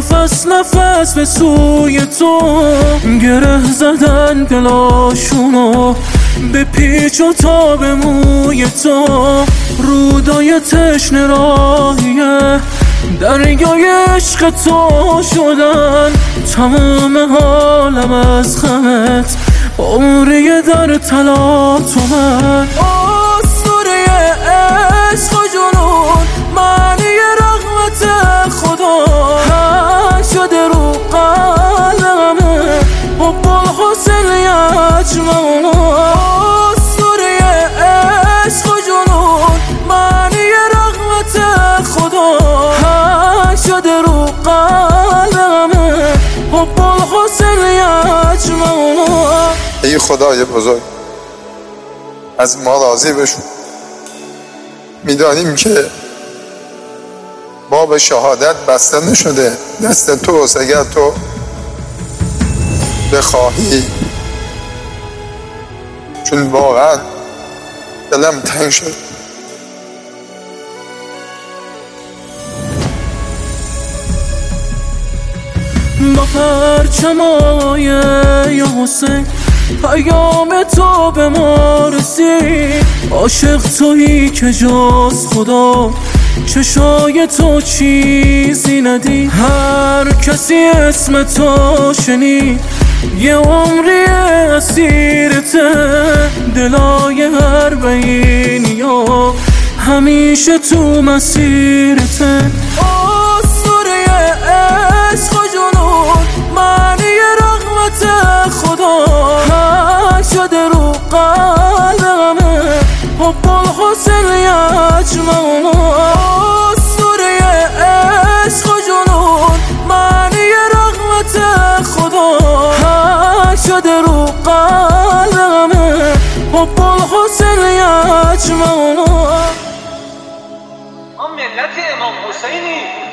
نفس نفس به سوی تو، گره زدن دلاشونو به پیچ و تاب موی تو. رودای تشنه راهیه دریای عشق تو شدن، تمام حالم از غمت عمری در طلا تو. من اسطوره عشق و جنون، معنی رغبت خدا ها شده رو قلبمه، حب الحسن یجمعنا. اسطوره عشق و جنون، معنی رغبت خدا ها شده رو قلبمه، حب الحسن یجمعنا. ای خدای بزرگ، از ما راضی بشو. میدانیم که باب شهادت بسته نشده دست توست، اگر تو بخواهی، چون واقعا دلم تنگ شد. با پرچمای یا حسین پیام تو به ما رسید، عاشق تویی که جز خدا چشای تو چیزی ندید. هر کسی اسم تو شنید یه عمری اسیرته، دلای هر بینیا همیشه تو مسیرته. اسطوره عشق و جنون، معنی رغبت خدا ها شده رو قلبمه، حب الحسن یجمعنا. اسطوره عشق و جنون، معنی رغبت خدا ها شده رو قلبمه، حب الحسن یجمعنا. ما ملت امام حسینی